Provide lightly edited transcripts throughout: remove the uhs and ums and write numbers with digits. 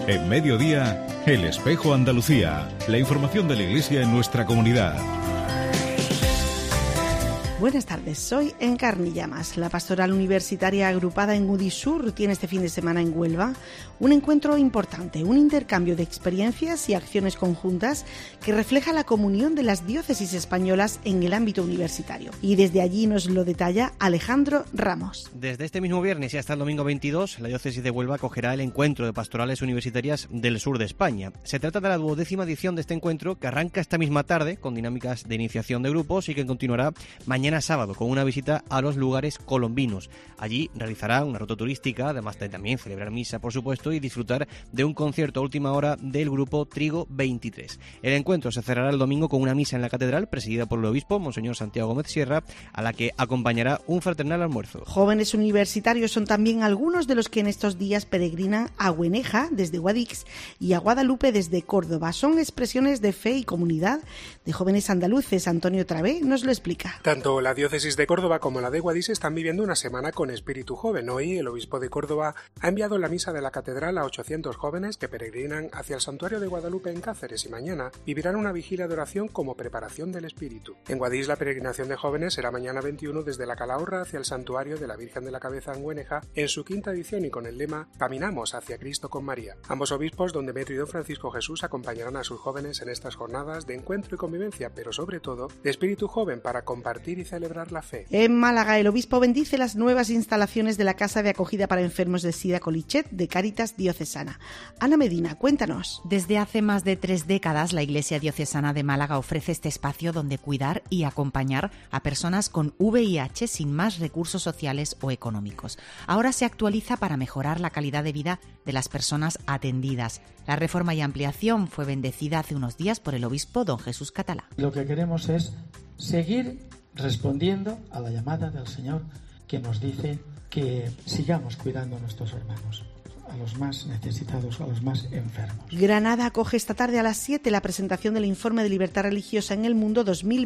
En Mediodía, El Espejo Andalucía. La información de la Iglesia en nuestra comunidad. Buenas tardes, soy Encarni Llamas. La pastoral universitaria agrupada en Udisur tiene este fin de semana en Huelva un encuentro importante, un intercambio de experiencias y acciones conjuntas que refleja la comunión de las diócesis españolas en el ámbito universitario. Y desde allí nos lo detalla Alejandro Ramos. Desde este mismo viernes y hasta el domingo 22, la diócesis de Huelva acogerá el encuentro de pastorales universitarias del sur de España. Se trata de la 12ª edición de este encuentro que arranca esta misma tarde con dinámicas de iniciación de grupos y que continuará mañana sábado con una visita a los lugares colombinos. Allí realizará una ruta turística, además de también celebrar misa, por supuesto, y disfrutar de un concierto a última hora del grupo Trigo 23. El encuentro se cerrará el domingo con una misa en la catedral presidida por el obispo, Monseñor Santiago Gómez Sierra, a la que acompañará un fraternal almuerzo. Jóvenes universitarios son también algunos de los que en estos días peregrinan a Güeneja desde Guadix y a Guadalupe desde Córdoba. Son expresiones de fe y comunidad de jóvenes andaluces. Antonio Travé nos lo explica. Tanto la diócesis de Córdoba como la de Guadix están viviendo una semana con espíritu joven. Hoy el obispo de Córdoba ha enviado la misa de la catedral a 800 jóvenes que peregrinan hacia el santuario de Guadalupe en Cáceres y mañana vivirán una vigilia de oración como preparación del espíritu. En Guadix la peregrinación de jóvenes será mañana 21 desde la Calahorra hacia el santuario de la Virgen de la Cabeza en Güeneja en su 5ª edición y con el lema Caminamos hacia Cristo con María. Ambos obispos, don Demetrio y don Francisco Jesús, acompañarán a sus jóvenes en estas jornadas de encuentro y convivencia, pero sobre todo de espíritu joven para compartir y celebrar la fe. En Málaga, el obispo bendice las nuevas instalaciones de la Casa de Acogida para Enfermos de SIDA Colichet de Cáritas Diocesana. Ana Medina, cuéntanos. Desde hace más de 3 décadas, la Iglesia Diocesana de Málaga ofrece este espacio donde cuidar y acompañar a personas con VIH sin más recursos sociales o económicos. Ahora se actualiza para mejorar la calidad de vida de las personas atendidas. La reforma y ampliación fue bendecida hace unos días por el obispo don Jesús Catalá. Lo que queremos es seguir respondiendo a la llamada del Señor que nos dice que sigamos cuidando a nuestros hermanos, a los más necesitados, a los más enfermos. Granada acoge esta tarde a las 7 la presentación del Informe de Libertad Religiosa en el Mundo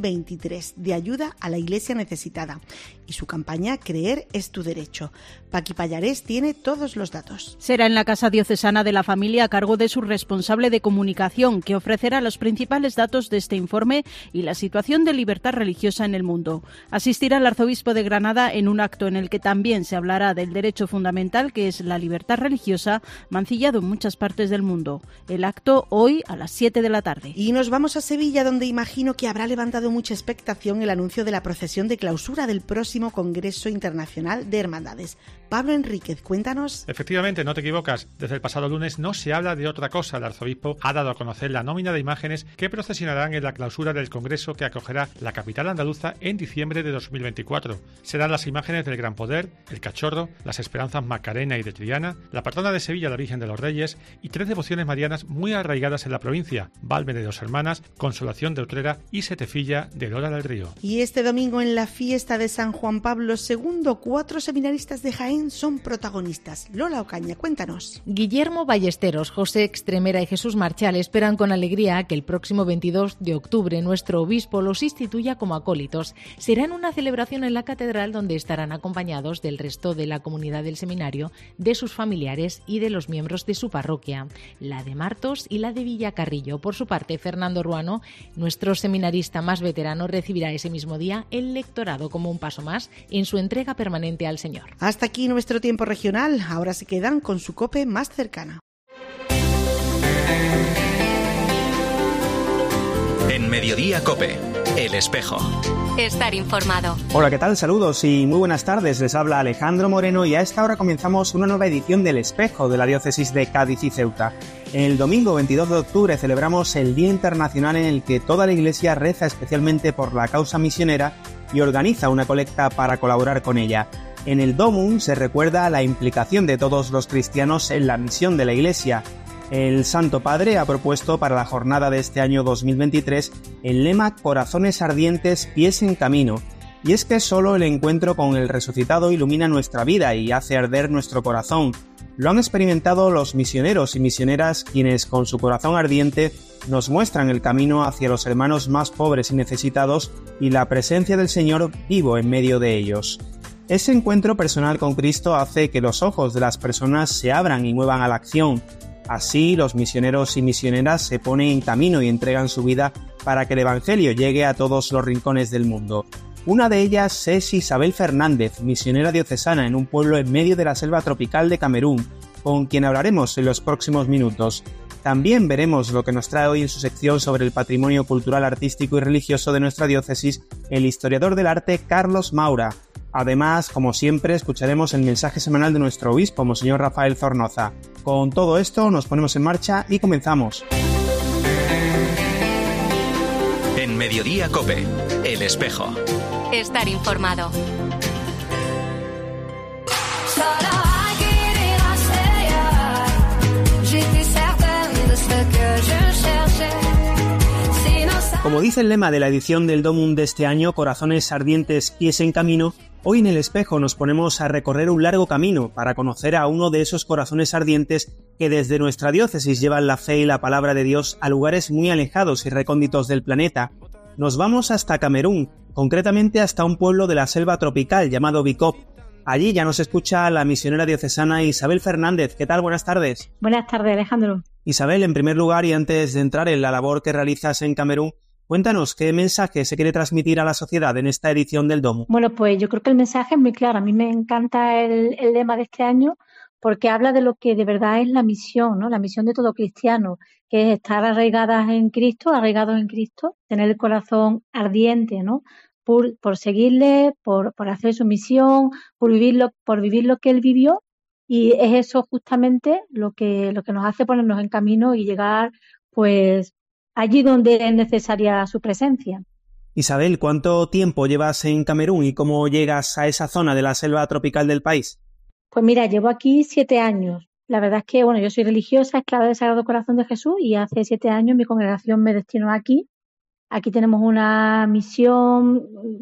2023 de ayuda a la Iglesia necesitada y su campaña Creer es tu derecho. Paqui Pallarés tiene todos los datos. Será en la Casa Diocesana de la Familia a cargo de su responsable de comunicación, que ofrecerá los principales datos de este informe y la situación de libertad religiosa en el mundo. Asistirá el arzobispo de Granada en un acto en el que también se hablará del derecho fundamental que es la libertad religiosa, mancillado en muchas partes del mundo. El acto hoy a las 7 de la tarde. Y nos vamos a Sevilla, donde imagino que habrá levantado mucha expectación el anuncio de la procesión de clausura del próximo Congreso Internacional de Hermandades. Pablo Enríquez, cuéntanos. Efectivamente, no te equivocas. Desde el pasado lunes no se habla de otra cosa. El arzobispo ha dado a conocer la nómina de imágenes que procesionarán en la clausura del Congreso que acogerá la capital andaluza en diciembre de 2024. Serán las imágenes del Gran Poder, el Cachorro, las Esperanzas Macarena y de Triana, la patrona de Sevilla, la Virgen de los Reyes, y 3 devociones marianas muy arraigadas en la provincia: Valme de Dos Hermanas, Consolación de Utrera y Setefilla de Lora del Río. Y este domingo en la fiesta de San Juan Pablo II, 4 seminaristas de Jaén son protagonistas. Lola Ocaña, cuéntanos. Guillermo Ballesteros, José Extremera y Jesús Marchal esperan con alegría que el próximo 22 de octubre nuestro obispo los instituya como acólitos. Será en una celebración en la catedral donde estarán acompañados del resto de la comunidad del seminario, de sus familiares y de los miembros de su parroquia, la de Martos y la de Villacarrillo. Por su parte, Fernando Ruano, nuestro seminarista más veterano, recibirá ese mismo día el lectorado como un paso más en su entrega permanente al Señor. Hasta aquí nuestro tiempo regional. Ahora se quedan con su COPE más cercana. En Mediodía COPE, El Espejo. Estar informado. Hola, ¿qué tal? Saludos y muy buenas tardes. Les habla Alejandro Moreno y a esta hora comenzamos una nueva edición del Espejo de la diócesis de Cádiz y Ceuta. El domingo 22 de octubre celebramos el Día Internacional en el que toda la Iglesia reza especialmente por la causa misionera y organiza una colecta para colaborar con ella. En el Domum se recuerda la implicación de todos los cristianos en la misión de la Iglesia. El Santo Padre ha propuesto para la jornada de este año 2023 el lema Corazones ardientes, pies en camino. Y es que solo el encuentro con el resucitado ilumina nuestra vida y hace arder nuestro corazón. Lo han experimentado los misioneros y misioneras quienes con su corazón ardiente nos muestran el camino hacia los hermanos más pobres y necesitados y la presencia del Señor vivo en medio de ellos. Ese encuentro personal con Cristo hace que los ojos de las personas se abran y muevan a la acción. Así, los misioneros y misioneras se ponen en camino y entregan su vida para que el Evangelio llegue a todos los rincones del mundo. Una de ellas es Isabel Fernández, misionera diocesana en un pueblo en medio de la selva tropical de Camerún, con quien hablaremos en los próximos minutos. También veremos lo que nos trae hoy en su sección sobre el patrimonio cultural, artístico y religioso de nuestra diócesis el historiador del arte Carlos Maura. Además, como siempre, escucharemos el mensaje semanal de nuestro obispo, Monseñor Rafael Zornoza. Con todo esto nos ponemos en marcha y comenzamos. En Mediodía COPE, El Espejo. Estar informado. Como dice el lema de la edición del Domum de este año, Corazones ardientes, pies en camino, hoy en El Espejo nos ponemos a recorrer un largo camino para conocer a uno de esos corazones ardientes que desde nuestra diócesis llevan la fe y la palabra de Dios a lugares muy alejados y recónditos del planeta. Nos vamos hasta Camerún, concretamente hasta un pueblo de la selva tropical llamado Bikop. Allí ya nos escucha la misionera diocesana Isabel Fernández. ¿Qué tal? Buenas tardes. Buenas tardes, Alejandro. Isabel, en primer lugar y antes de entrar en la labor que realizas en Camerún, cuéntanos qué mensaje se quiere transmitir a la sociedad en esta edición del Domo. Bueno, pues yo creo que el mensaje es muy claro. A mí me encanta el lema de este año porque habla de lo que de verdad es la misión, ¿no? La misión de todo cristiano, que es estar arraigados en Cristo, tener el corazón ardiente, ¿no? Por seguirle, por hacer su misión, por vivir lo que él vivió, y es eso justamente lo que nos hace ponernos en camino y llegar pues allí donde es necesaria su presencia. Isabel, ¿cuánto tiempo llevas en Camerún y cómo llegas a esa zona de la selva tropical del país? Pues mira, llevo aquí 7 años. La verdad es que, bueno, yo soy religiosa, esclava del Sagrado Corazón de Jesús, y hace 7 años mi congregación me destinó aquí. Aquí tenemos una misión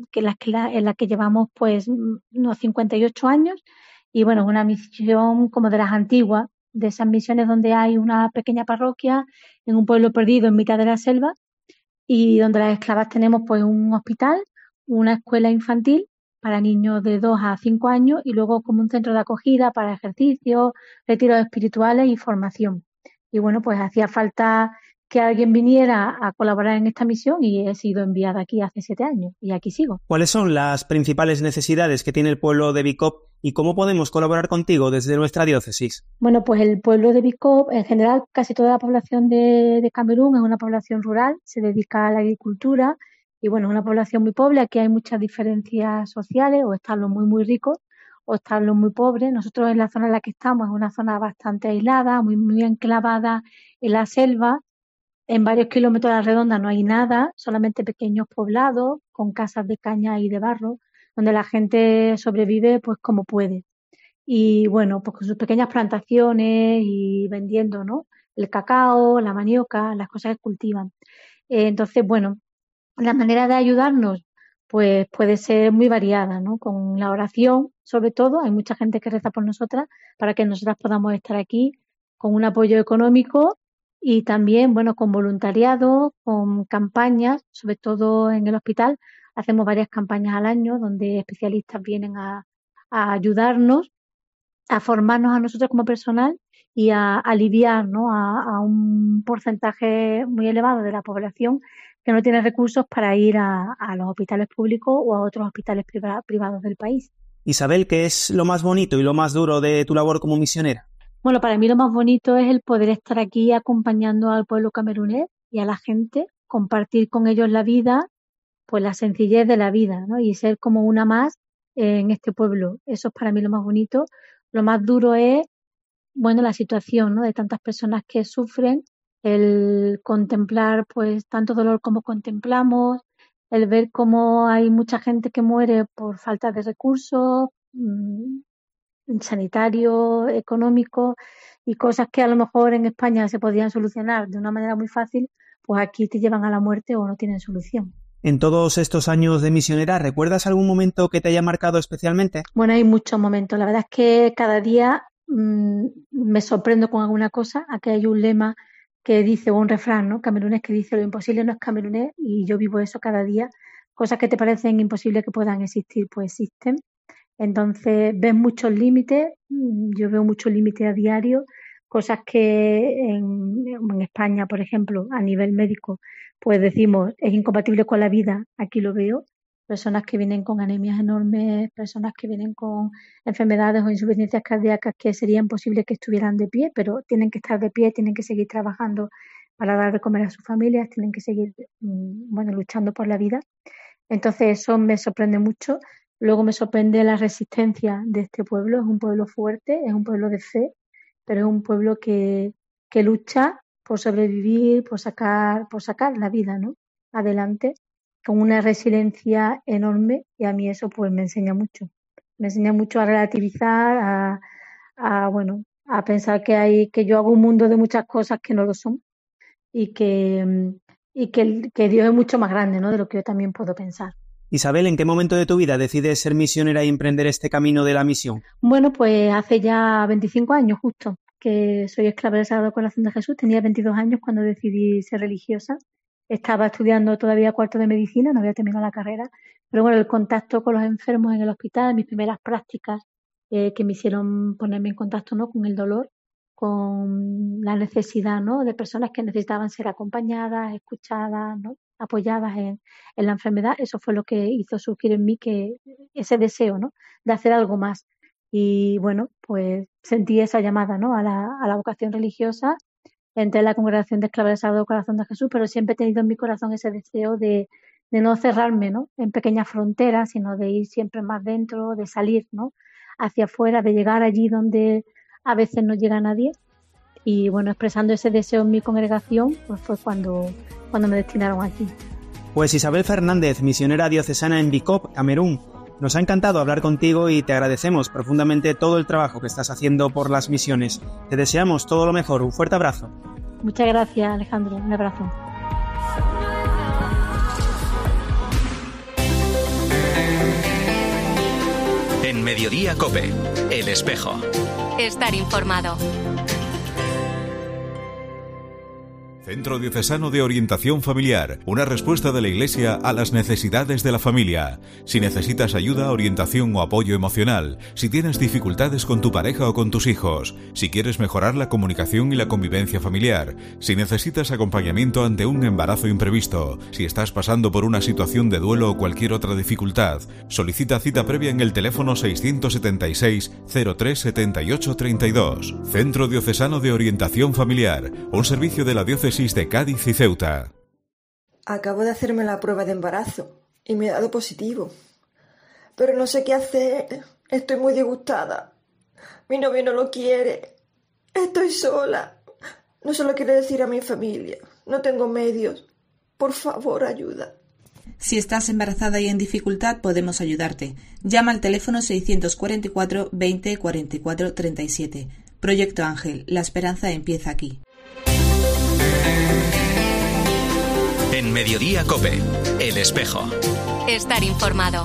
en la que llevamos pues unos 58 años, y bueno, es una misión como de las antiguas, de esas misiones donde hay una pequeña parroquia en un pueblo perdido en mitad de la selva, y donde las esclavas tenemos pues un hospital, una escuela infantil para niños de 2 a 5 años y luego como un centro de acogida para ejercicios, retiros espirituales y formación. Y bueno, pues hacía falta que alguien viniera a colaborar en esta misión y he sido enviada aquí hace 7 años y aquí sigo. ¿Cuáles son las principales necesidades que tiene el pueblo de Bikop y cómo podemos colaborar contigo desde nuestra diócesis? Bueno, pues el pueblo de Bikop, en general, casi toda la población de Camerún es una población rural, se dedica a la agricultura y bueno, es una población muy pobre. Aquí hay muchas diferencias sociales, o están los muy muy ricos o están los muy pobres. Nosotros en la zona en la que estamos es una zona bastante aislada, muy muy enclavada en la selva. En varios kilómetros a la redonda no hay nada, solamente pequeños poblados con casas de caña y de barro, donde la gente sobrevive pues como puede. Y bueno, pues con sus pequeñas plantaciones y vendiendo, ¿no? El cacao, la manioca, las cosas que cultivan. Entonces, bueno, la manera de ayudarnos pues puede ser muy variada, ¿no? Con la oración, sobre todo, hay mucha gente que reza por nosotras para que nosotras podamos estar aquí, con un apoyo económico y también, bueno, con voluntariado, con campañas, sobre todo en el hospital. Hacemos varias campañas al año donde especialistas vienen a ayudarnos, a formarnos a nosotros como personal y a aliviar, ¿no? a un porcentaje muy elevado de la población que no tiene recursos para ir a los hospitales públicos o a otros hospitales privados del país. Isabel, ¿qué es lo más bonito y lo más duro de tu labor como misionera? Bueno, para mí lo más bonito es el poder estar aquí acompañando al pueblo camerunés y a la gente, compartir con ellos la vida, pues la sencillez de la vida, ¿no? Y ser como una más en este pueblo. Eso es para mí lo más bonito. Lo más duro es, bueno, la situación, ¿no? De tantas personas que sufren, el contemplar pues tanto dolor como contemplamos, el ver cómo hay mucha gente que muere por falta de recursos, sanitario, económico, y cosas que a lo mejor en España se podían solucionar de una manera muy fácil, pues aquí te llevan a la muerte o no tienen solución. En todos estos años de misionera, ¿recuerdas algún momento que te haya marcado especialmente? Bueno, hay muchos momentos. La verdad es que cada día me sorprendo con alguna cosa. Aquí hay un lema que dice, o un refrán, ¿no? Camerunés, que dice: lo imposible no es camerunés, y yo vivo eso cada día. Cosas que te parecen imposibles que puedan existir, pues existen. Entonces ves muchos límites, yo veo muchos límites a diario, cosas que en España, por ejemplo, a nivel médico, pues decimos es incompatible con la vida, aquí lo veo. Personas que vienen con anemias enormes, personas que vienen con enfermedades o insuficiencias cardíacas que sería imposible que estuvieran de pie, pero tienen que estar de pie, tienen que seguir trabajando para dar de comer a sus familias, tienen que seguir luchando por la vida. Entonces eso me sorprende mucho. Luego me sorprende la resistencia de este pueblo. Es un pueblo fuerte, es un pueblo de fe, pero es un pueblo que lucha por sobrevivir, por sacar la vida, ¿no?, adelante, con una resiliencia enorme, y a mí eso pues me enseña mucho. Me enseña mucho a relativizar, a pensar que yo hago un mundo de muchas cosas que no lo son, y que Dios es mucho más grande, ¿no?, de lo que yo también puedo pensar. Isabel, ¿en qué momento de tu vida decides ser misionera y emprender este camino de la misión? Bueno, pues hace ya 25 años justo que soy esclava del Sagrado Corazón de Jesús. Tenía 22 años cuando decidí ser religiosa. Estaba estudiando todavía cuarto de medicina, no había terminado la carrera, pero bueno, el contacto con los enfermos en el hospital, mis primeras prácticas que me hicieron ponerme en contacto, ¿no?, con el dolor, con la necesidad, ¿no?, de personas que necesitaban ser acompañadas, escuchadas, ¿no?, apoyadas en la enfermedad. Eso fue lo que hizo surgir en mí que ese deseo, ¿no?, de hacer algo más. Y bueno, pues sentí esa llamada, ¿no?, a la vocación religiosa. Entré en la congregación de esclavas del Sagrado Corazón de Jesús, pero siempre he tenido en mi corazón ese deseo de no cerrarme, ¿no?, en pequeñas fronteras, sino de ir siempre más dentro, de salir, ¿no?, hacia afuera, de llegar allí donde a veces no llega nadie. Y bueno, expresando ese deseo en mi congregación, pues fue cuando me destinaron aquí. Pues Isabel Fernández, misionera diocesana en Bikop, Camerún. Nos ha encantado hablar contigo y te agradecemos profundamente todo el trabajo que estás haciendo por las misiones. Te deseamos todo lo mejor. Un fuerte abrazo. Muchas gracias, Alejandro. Un abrazo. En Mediodía COPE, El Espejo. Estar informado. Centro Diocesano de Orientación Familiar, una respuesta de la Iglesia a las necesidades de la familia. Si necesitas ayuda, orientación o apoyo emocional, si tienes dificultades con tu pareja o con tus hijos, si quieres mejorar la comunicación y la convivencia familiar, si necesitas acompañamiento ante un embarazo imprevisto, si estás pasando por una situación de duelo o cualquier otra dificultad, solicita cita previa en el teléfono 676 03 78 32. Centro Diocesano de Orientación Familiar, un servicio de la Diócesis de Cádiz y Ceuta. Acabo de hacerme la prueba de embarazo y me ha dado positivo. Pero no sé qué hacer. Estoy muy disgustada. Mi novio no lo quiere. Estoy sola. No se lo quiero decir a mi familia. No tengo medios. Por favor, ayuda. Si estás embarazada y en dificultad, podemos ayudarte. Llama al teléfono 644 20 44 37. Proyecto Ángel. La esperanza empieza aquí. En Mediodía COPE, El Espejo. Estar informado.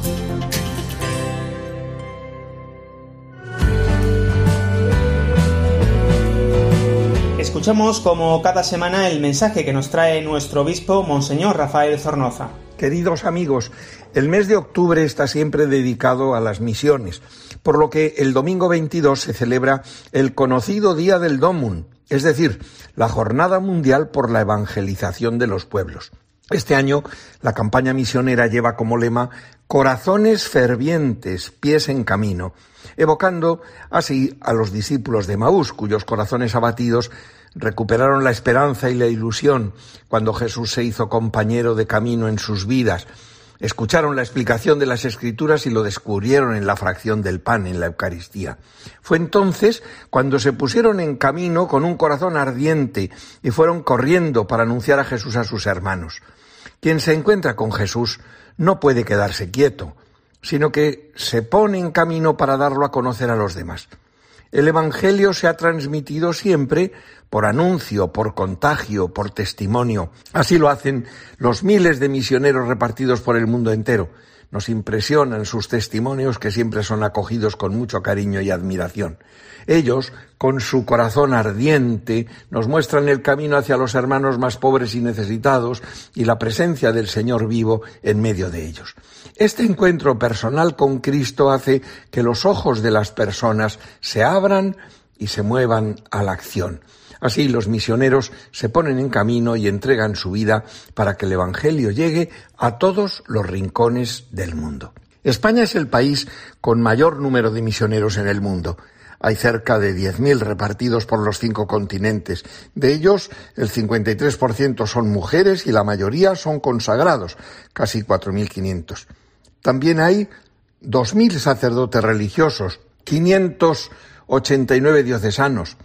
Escuchamos como cada semana el mensaje que nos trae nuestro obispo, Monseñor Rafael Zornoza. Queridos amigos, el mes de octubre está siempre dedicado a las misiones, por lo que el domingo 22 se celebra el conocido Día del Domum, es decir, la Jornada Mundial por la Evangelización de los Pueblos. Este año la campaña misionera lleva como lema Corazones fervientes, pies en camino, evocando así a los discípulos de Emaús, cuyos corazones abatidos recuperaron la esperanza y la ilusión cuando Jesús se hizo compañero de camino en sus vidas. Escucharon la explicación de las Escrituras y lo descubrieron en la fracción del pan, en la Eucaristía. Fue entonces cuando se pusieron en camino con un corazón ardiente y fueron corriendo para anunciar a Jesús a sus hermanos. Quien se encuentra con Jesús no puede quedarse quieto, sino que se pone en camino para darlo a conocer a los demás. El Evangelio se ha transmitido siempre por anuncio, por contagio, por testimonio. Así lo hacen los miles de misioneros repartidos por el mundo entero. Nos impresionan sus testimonios, que siempre son acogidos con mucho cariño y admiración. Ellos, con su corazón ardiente, nos muestran el camino hacia los hermanos más pobres y necesitados y la presencia del Señor vivo en medio de ellos. Este encuentro personal con Cristo hace que los ojos de las personas se abran y se muevan a la acción. Así los misioneros se ponen en camino y entregan su vida para que el Evangelio llegue a todos los rincones del mundo. España es el país con mayor número de misioneros en el mundo. Hay cerca de 10.000 repartidos por los 5 continentes. De ellos, el 53% son mujeres y la mayoría son consagrados, casi 4.500. También hay 2.000 sacerdotes religiosos, 589 diocesanos,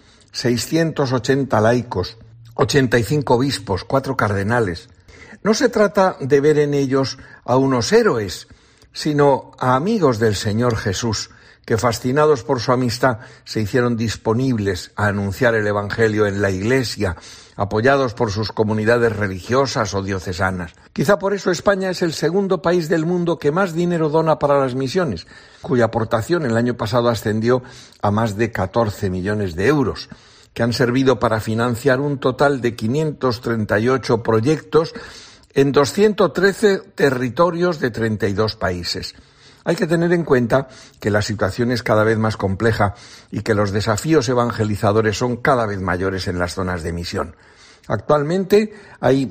680 laicos, 85 obispos, 4 cardenales. No se trata de ver en ellos a unos héroes, sino a amigos del Señor Jesús, que fascinados por su amistad se hicieron disponibles a anunciar el Evangelio en la Iglesia, apoyados por sus comunidades religiosas o diocesanas. Quizá por eso España es el segundo país del mundo que más dinero dona para las misiones, cuya aportación el año pasado ascendió a más de 14 millones de euros, que han servido para financiar un total de 538 proyectos en 213 territorios de 32 países. Hay que tener en cuenta que la situación es cada vez más compleja y que los desafíos evangelizadores son cada vez mayores en las zonas de misión. Actualmente hay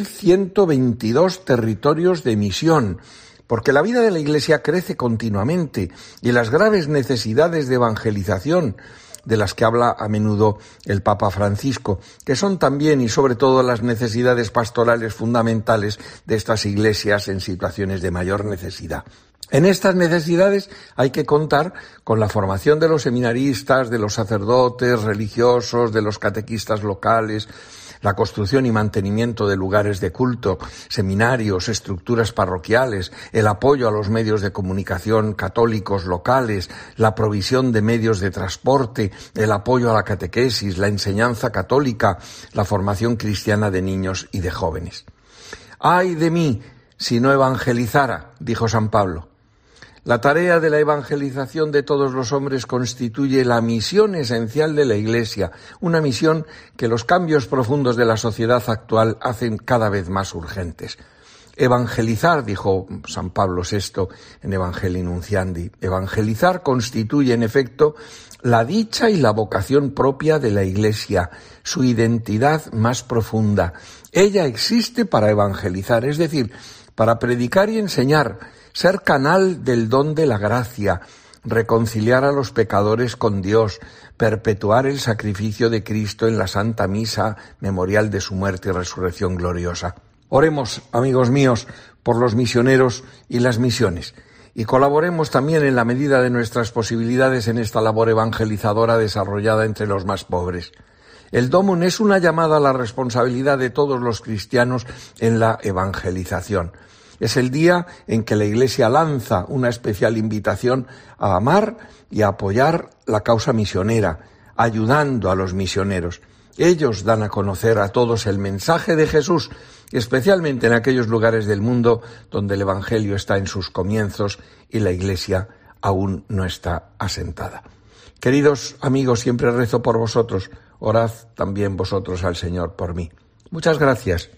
1.122 territorios de misión, porque la vida de la Iglesia crece continuamente y las graves necesidades de evangelización de las que habla a menudo el Papa Francisco, que son también y sobre todo las necesidades pastorales fundamentales de estas iglesias en situaciones de mayor necesidad. En estas necesidades hay que contar con la formación de los seminaristas, de los sacerdotes religiosos, de los catequistas locales, la construcción y mantenimiento de lugares de culto, seminarios, estructuras parroquiales, el apoyo a los medios de comunicación católicos locales, la provisión de medios de transporte, el apoyo a la catequesis, la enseñanza católica, la formación cristiana de niños y de jóvenes. ¡Ay de mí si no evangelizara!, dijo San Pablo. La tarea de la evangelización de todos los hombres constituye la misión esencial de la Iglesia, una misión que los cambios profundos de la sociedad actual hacen cada vez más urgentes. Evangelizar, dijo San Pablo VI en Evangelii Nunciandi, evangelizar constituye en efecto la dicha y la vocación propia de la Iglesia, su identidad más profunda. Ella existe para evangelizar, es decir, para predicar y enseñar, ser canal del don de la gracia, reconciliar a los pecadores con Dios, perpetuar el sacrificio de Cristo en la Santa Misa, memorial de su muerte y resurrección gloriosa. Oremos, amigos míos, por los misioneros y las misiones, y colaboremos también en la medida de nuestras posibilidades en esta labor evangelizadora desarrollada entre los más pobres. El Domum es una llamada a la responsabilidad de todos los cristianos en la evangelización. Es el día en que la Iglesia lanza una especial invitación a amar y a apoyar la causa misionera, ayudando a los misioneros. Ellos dan a conocer a todos el mensaje de Jesús, especialmente en aquellos lugares del mundo donde el Evangelio está en sus comienzos y la Iglesia aún no está asentada. Queridos amigos, siempre rezo por vosotros. Orad también vosotros al Señor por mí. Muchas gracias.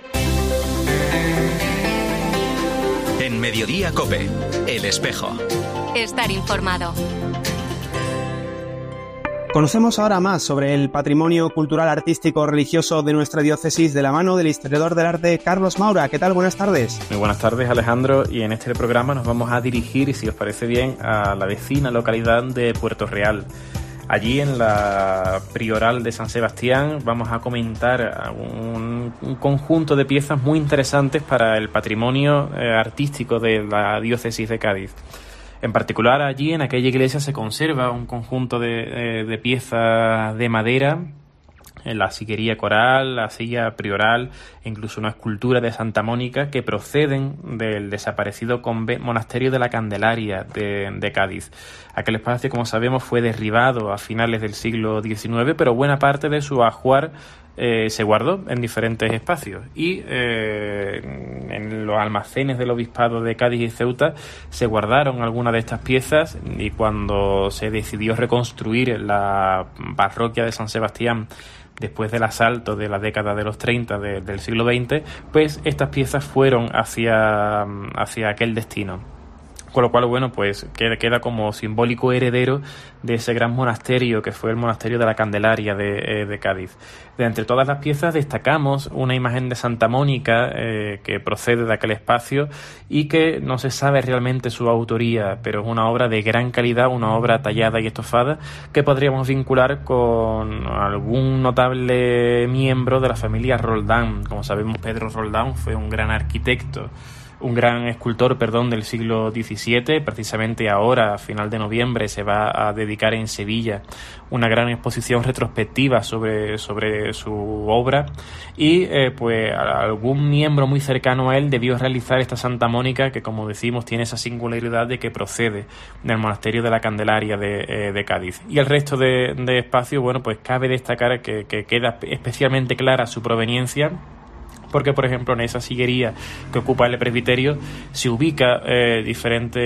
En Mediodía COPE, El Espejo. Estar informado. Conocemos ahora más sobre el patrimonio cultural, artístico, religioso de nuestra diócesis de la mano del historiador del arte Carlos Maura. ¿Qué tal? Buenas tardes. Muy buenas tardes, Alejandro, y en este programa nos vamos a dirigir, si os parece bien, a la vecina localidad de Puerto Real. Allí en la Prioral de San Sebastián vamos a comentar un conjunto de piezas muy interesantes para el patrimonio artístico de la diócesis de Cádiz. En particular, allí en aquella iglesia se conserva un conjunto de piezas de madera, la sillería coral, la silla prioral e incluso una escultura de Santa Mónica que proceden del desaparecido monasterio de la Candelaria de Cádiz. Aquel espacio, como sabemos, fue derribado a finales del siglo XIX, pero buena parte de su ajuar se guardó en diferentes espacios y en los almacenes del obispado de Cádiz y Ceuta se guardaron algunas de estas piezas, y cuando se decidió reconstruir la parroquia de San Sebastián después del asalto de la década de los 30 del siglo XX, pues estas piezas fueron hacia aquel destino. con lo cual, bueno, pues queda como simbólico heredero de ese gran monasterio que fue el monasterio de la Candelaria de Cádiz. De entre todas las piezas destacamos una imagen de Santa Mónica que procede de aquel espacio y que no se sabe realmente su autoría, pero es una obra de gran calidad, una obra tallada y estofada que podríamos vincular con algún notable miembro de la familia Roldán. Como sabemos, Pedro Roldán fue un gran arquitecto, un gran escultor, del siglo XVII. Precisamente ahora, a final de noviembre, se va a dedicar en Sevilla una gran exposición retrospectiva sobre su obra y pues algún miembro muy cercano a él debió realizar esta Santa Mónica que, como decimos, tiene esa singularidad de que procede del monasterio de la Candelaria de Cádiz. Y el resto de espacio, bueno, pues cabe destacar que queda especialmente clara su proveniencia, porque, por ejemplo, en esa sillería que ocupa el presbiterio se ubica diferentes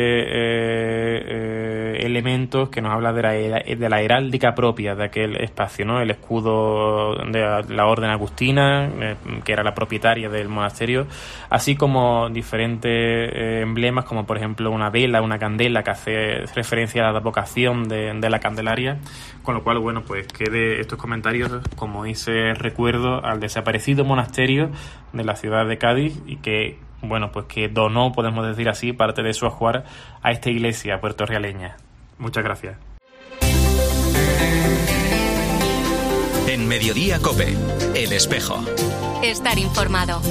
elementos que nos habla de la heráldica propia de aquel espacio, ¿no? El escudo de la Orden Agustina, que era la propietaria del monasterio, así como diferentes emblemas, como por ejemplo una vela, una candela, que hace referencia a la vocación de la Candelaria, con lo cual, bueno, pues quede estos comentarios como ese recuerdo al desaparecido monasterio de la ciudad de Cádiz y que, bueno, pues que donó, podemos decir así, parte de su ajuar a esta iglesia puertorrialeña. Muchas gracias. En Mediodía COPE, El Espejo. Estar informado.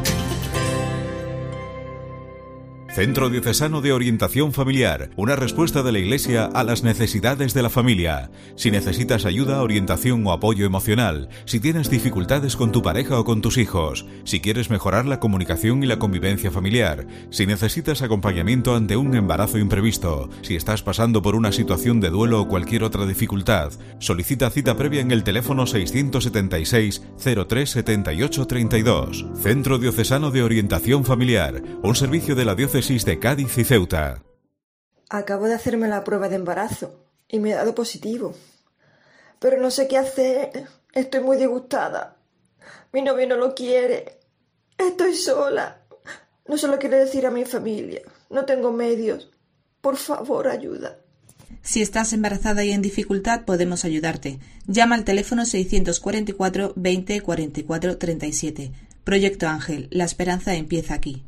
Centro Diocesano de Orientación Familiar, una respuesta de la Iglesia a las necesidades de la familia. Si necesitas ayuda, orientación o apoyo emocional, si tienes dificultades con tu pareja o con tus hijos, si quieres mejorar la comunicación y la convivencia familiar, si necesitas acompañamiento ante un embarazo imprevisto, si estás pasando por una situación de duelo o cualquier otra dificultad, solicita cita previa en el teléfono 676 03 78 32. Centro Diocesano de Orientación Familiar, un servicio de la Diócesis de Cádiz y Ceuta. Acabo de hacerme la prueba de embarazo y me ha dado positivo. Pero no sé qué hacer. Estoy muy disgustada. Mi novio no lo quiere. Estoy sola. No se lo quiero decir a mi familia. No tengo medios. Por favor, ayuda. Si estás embarazada y en dificultad, podemos ayudarte. Llama al teléfono 644 20 44 37. Proyecto Ángel. La esperanza empieza aquí.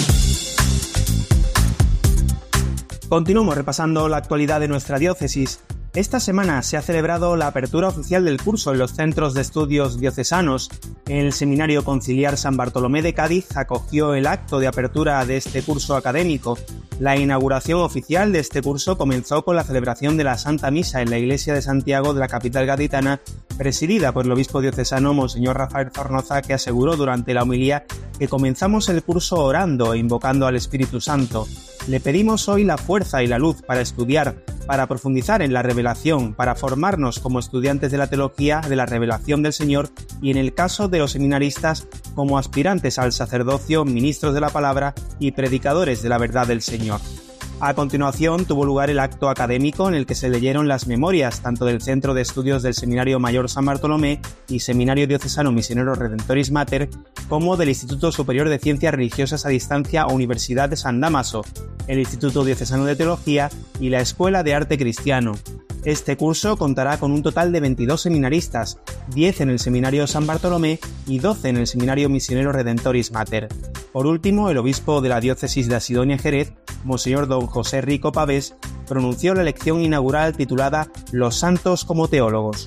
Continuamos repasando la actualidad de nuestra diócesis. Esta semana se ha celebrado la apertura oficial del curso en los centros de estudios diocesanos. El Seminario Conciliar San Bartolomé de Cádiz acogió el acto de apertura de este curso académico. La inauguración oficial de este curso comenzó con la celebración de la Santa Misa en la Iglesia de Santiago de la capital gaditana, presidida por el obispo diocesano Monseñor Rafael Zornoza, que aseguró durante la homilía que comenzamos el curso orando e invocando al Espíritu Santo. Le pedimos hoy la fuerza y la luz para estudiar, para profundizar en la revelación, para formarnos como estudiantes de la teología de la revelación del Señor y, en el caso de los seminaristas, como aspirantes al sacerdocio, ministros de la palabra y predicadores de la verdad del Señor. A continuación tuvo lugar el acto académico en el que se leyeron las memorias tanto del Centro de Estudios del Seminario Mayor San Bartolomé y Seminario Diocesano Misionero Redentoris Mater, como del Instituto Superior de Ciencias Religiosas a Distancia o Universidad de San Dámaso, el Instituto Diocesano de Teología y la Escuela de Arte Cristiano. Este curso contará con un total de 22 seminaristas, 10 en el Seminario San Bartolomé y 12 en el Seminario Misionero Redentoris Mater. Por último, el obispo de la diócesis de Asidonia Jerez, Monseñor don José Rico Pavés, pronunció la lección inaugural titulada Los santos como teólogos.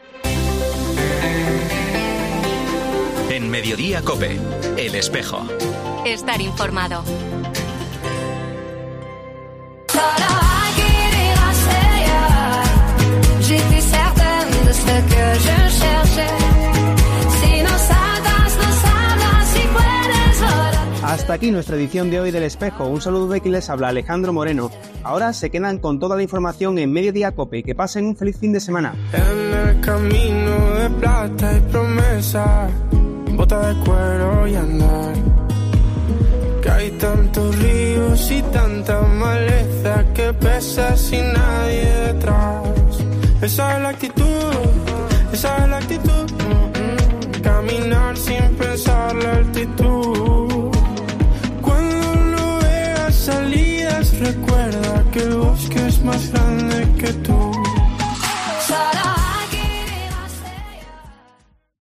En Mediodía COPE, El Espejo. Estar informado. Hasta aquí nuestra edición de hoy del Espejo. Un saludo de quien les habla, Alejandro Moreno. Ahora se quedan con toda la información en Mediodía COPE. Que pasen un feliz fin de semana. En el camino de plata y promesa, bota de cuero y andar. Que hay tantos ríos y tanta maleza que pesa sin nadie detrás. Esa es la actitud, esa es la actitud. Caminar sin pensar.